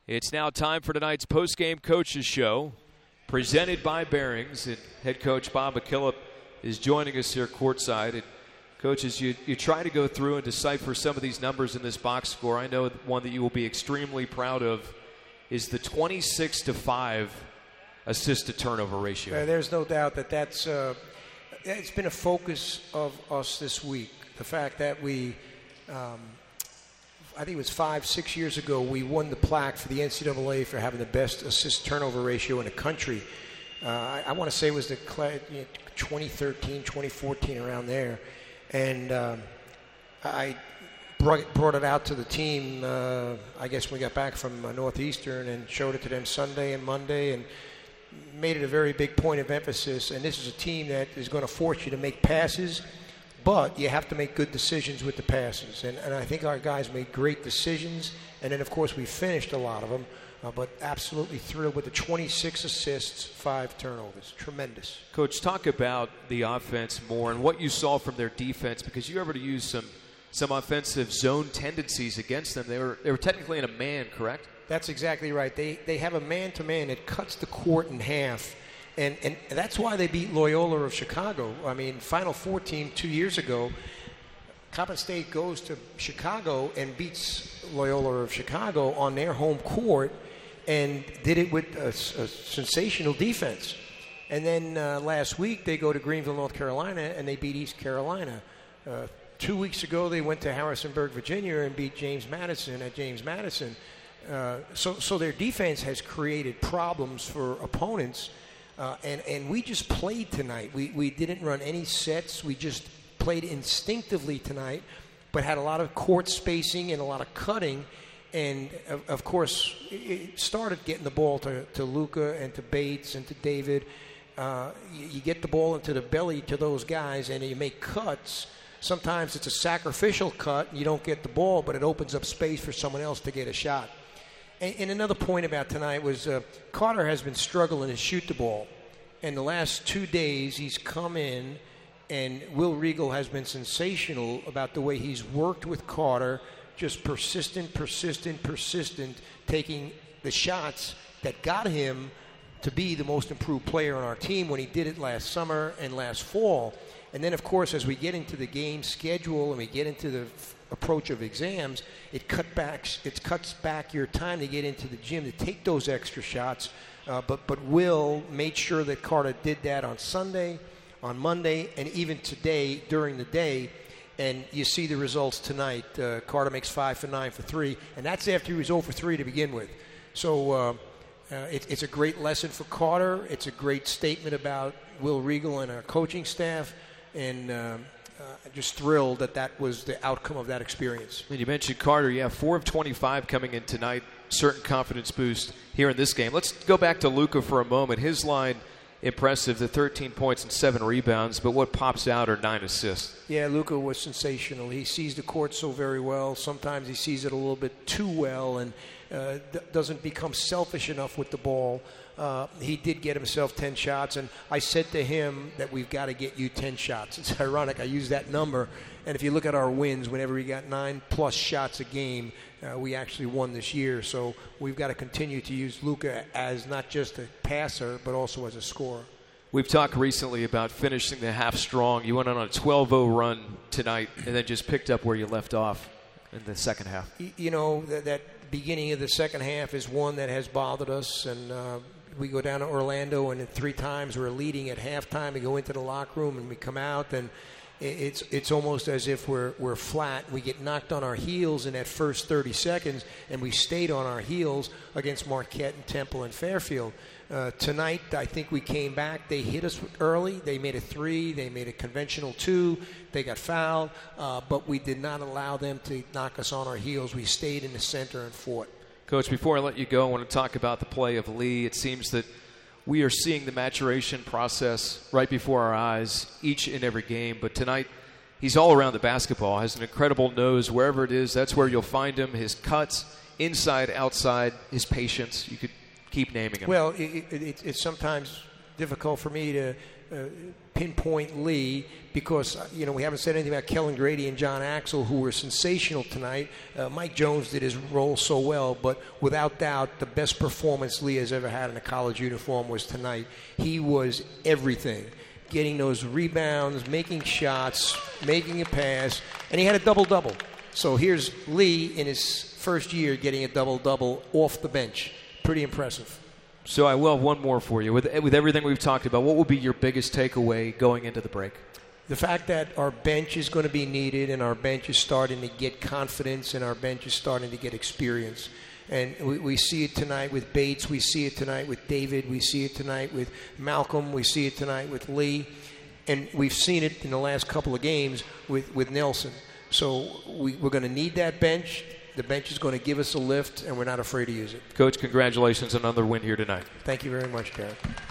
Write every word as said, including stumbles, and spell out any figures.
It's now time for tonight's postgame coaches show, presented by Bearings. And head coach Bob McKillop is joining us here courtside. And coaches, you, you try to go through and decipher some of these numbers in this box score. I know one that you will be extremely proud of is the twenty-six to five assist to turnover ratio. Uh, there's no doubt that that's uh, it's been a focus of us this week. The fact that we, um, I think it was five, six years ago, we won the plaque for the N C double A for having the best assist turnover ratio in the country. Uh, I, I want to say it was the you know, twenty thirteen, twenty fourteen, around there. And um, I brought, brought it out to the team, uh, I guess when we got back from uh, Northeastern, and showed it to them Sunday and Monday, and made it a very big point of emphasis. And this is a team that is going to force you to make passes, but you have to make good decisions with the passes. And, and I think our guys made great decisions. And then, of course, we finished a lot of them. Uh, but absolutely thrilled with the twenty-six assists, five turnovers. Tremendous. Coach, talk about the offense more and what you saw from their defense, because you were able to use some some offensive zone tendencies against them. They were they were technically in a man, correct? That's exactly right. They they have a man-to-man that cuts the court in half. And, and that's why they beat Loyola of Chicago. I mean, Final Four team two years ago, Coppin State goes to Chicago and beats Loyola of Chicago on their home court, and did it with a, a sensational defense. And then uh, last week they go to Greenville, North Carolina, and they beat East Carolina. Uh, two weeks ago they went to Harrisonburg, Virginia, and beat James Madison at James Madison. Uh, so, so their defense has created problems for opponents, uh, and, and we just played tonight. We, we didn't run any sets. We just played instinctively tonight, but had a lot of court spacing and a lot of cutting. And, of, of course, it started getting the ball to, to Luka and to Bates and to David. Uh, you, you get the ball into the belly to those guys, and you make cuts. Sometimes it's a sacrificial cut, and you don't get the ball, but it opens up space for someone else to get a shot. And, and another point about tonight was uh, Carter has been struggling to shoot the ball. And the last two days he's come in, and Will Regal has been sensational about the way he's worked with Carter, just persistent, persistent, persistent, taking the shots that got him to be the most improved player on our team when he did it last summer and last fall. And then, of course, as we get into the game schedule and we get into the f- approach of exams, it cut back, it cuts back your time to get into the gym to take those extra shots. Uh, but, but Will made sure that Carter did that on Sunday, on Monday, and even today during the day. And you see the results tonight. Uh, Carter makes five for nine for three, and that's after he was zero for three to begin with. So uh, uh, it, it's a great lesson for Carter. It's a great statement about Will Regal and our coaching staff, and uh, uh, just thrilled that that was the outcome of that experience. And you mentioned Carter. Yeah, four of twenty-five coming in tonight. Certain confidence boost here in this game. Let's go back to Luka for a moment. His line, impressive, the thirteen points and seven rebounds, but what pops out are nine assists. Yeah, Luka was sensational. He sees the court so very well. Sometimes he sees it a little bit too well and uh, d- doesn't become selfish enough with the ball. Uh, he did get himself ten shots, and I said to him that we've got to get you ten shots. It's ironic. I use that number, and if you look at our wins, whenever we got nine-plus shots a game, uh, we actually won this year. So we've got to continue to use Luka as not just a passer, but also as a scorer. We've talked recently about finishing the half strong. You went on a twelve oh run tonight and then just picked up where you left off in the second half. You know, that, that beginning of the second half is one that has bothered us, and uh, we go down to Orlando, and three times we're leading at halftime. We go into the locker room, and we come out, and it's it's almost as if we're we're flat. We get knocked on our heels in that first thirty seconds, and we stayed on our heels against Marquette and Temple and Fairfield. Uh, tonight, I think we came back. They hit us early. They made a three. They made a conventional two. They got fouled, uh, but we did not allow them to knock us on our heels. We stayed in the center and fought. Coach, before I let you go, I want to talk about the play of Lee. It seems that we are seeing the maturation process right before our eyes each and every game. But tonight, he's all around the basketball, has an incredible nose. Wherever it is, that's where you'll find him. His cuts, inside, outside, his patience. You could keep naming him. Well, it, it, it's sometimes difficult for me to uh, pinpoint Lee because, uh, you know, we haven't said anything about Kellen Grady and John Axel, who were sensational tonight. Uh, Mike Jones did his role so well, but without doubt, the best performance Lee has ever had in a college uniform was tonight. He was everything. Getting those rebounds, making shots, making a pass, and he had a double-double. So here's Lee in his first year getting a double-double off the bench. Pretty impressive. So I will have one more for you. With, with everything we've talked about, what will be your biggest takeaway going into the break? The fact that our bench is going to be needed and our bench is starting to get confidence and our bench is starting to get experience. And we, we see it tonight with Bates. We see it tonight with David. We see it tonight with Malcolm. We see it tonight with Lee. And we've seen it in the last couple of games with, with Nelson. So we, we're going to need that bench. The bench is going to give us a lift, and we're not afraid to use it. Coach, congratulations on another win here tonight. Thank you very much, Derek.